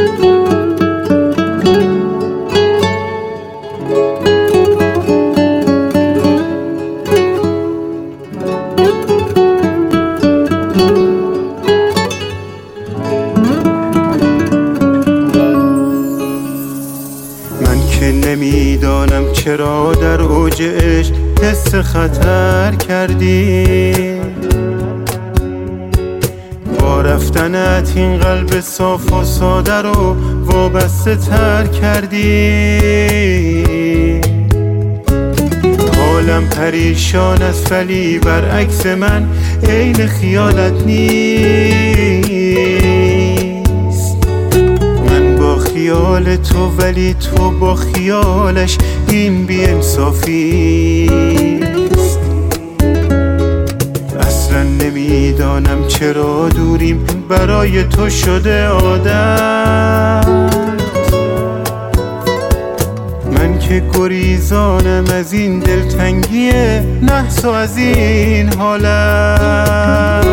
نمیدانم چرا در اوج عشق حس خطر کردی، با رفتنت این قلب صاف و ساده رو وابسته تر کردی. حالم پریشان است ولی برعکس من عین خیالت نیست. من با خیال تو ولی تو با خیالش، این بی انصافیست. اصلا نمیدانم چرا دوریم برای تو شده عادت. من که گریزانم از این دلتنگی نحس و از این حالت.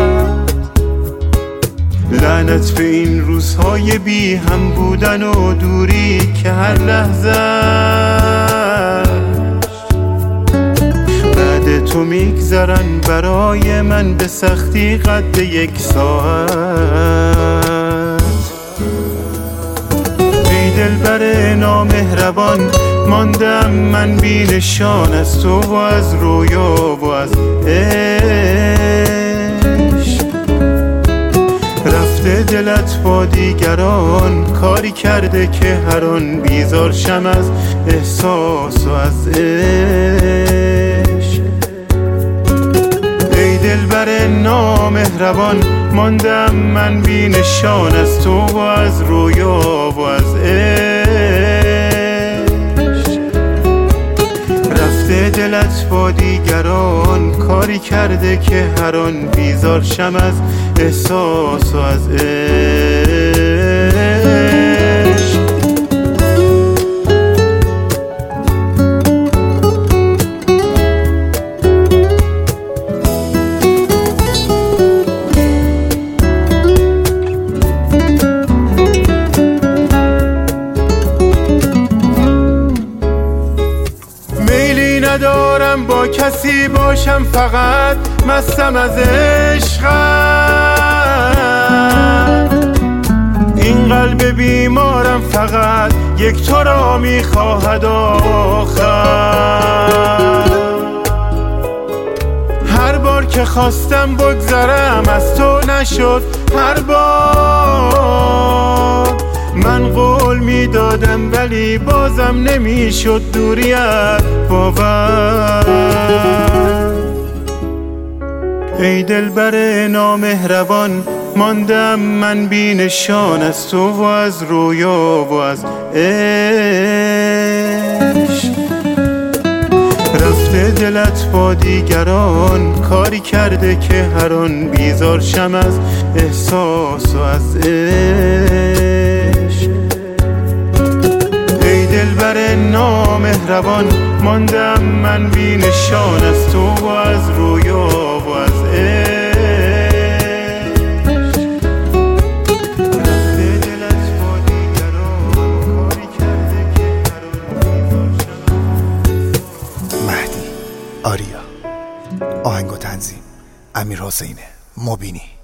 لعنت به این روزهای بی هم بودن و دوری که هر لحظه بعد تو میگذرن برای من به سختی قد 1 ساعت. ای دلبر نامهربان، ماندم من بی نشان از تو و از رویا و از عشق. رفته دلت با دیگران، کاری کرده که هر آن بیزار شم از احساس و از عشق. ای دلبر نامهربان، ماندم من بی نشان از تو و از رویا و از عشق. رفته دلت با دیگران، کاری کرده که هر آن بیزار شم از احساس و از عشق. ندارم با کسی باشم، فقط مستم از عشقم. این قلب بیمارم فقط یک تو را میخواهد آخر. هر بار که خواستم بگذرم از تو نشد، هر بار من قول میدادم ولی بازم نمیشد دوریت باور. ای دلبر نامهربان، ماندم من بی نشان از تو و از رویا و از عشق. رفته دلت با دیگران، کاری کرده که هر آن بیزار شم از احساس و از عشق. ای دلبر نامهربان، ماندم من بی نشان از تو و از رویا و از عشق. رفته دلت با دیگران، کاری کرده که هر آن بیزار شم. مهدی آریا. آهنگ و تنظیم امیر حسین مبینی.